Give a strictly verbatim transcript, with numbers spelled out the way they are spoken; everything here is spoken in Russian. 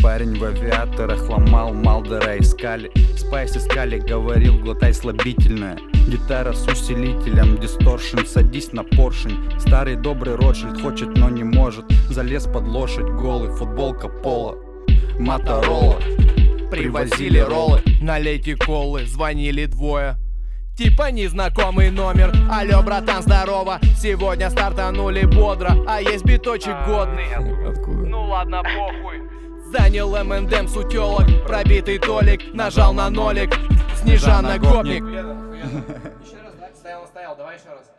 Парень в авиаторах ломал Малдера искали. Спайс искали, говорил, глотай слабительное. Гитара с усилителем, дисторшн, садись на поршень. Старый добрый Ротшильд хочет, но не может. Залез под лошадь голый, футболка пола, Моторола. Привозили роллы, налейте колы, звонили двое. Типа незнакомый номер. Алло, братан, здорово. Сегодня стартанули бодро, а есть биточек годный. Откуда? Ну ладно, похуй. Занял эм энд эм с утёлок, пробитый толик, нажал на нолик. Снежана гопник. Еще раз, да? Стоял, стоял, давай еще раз.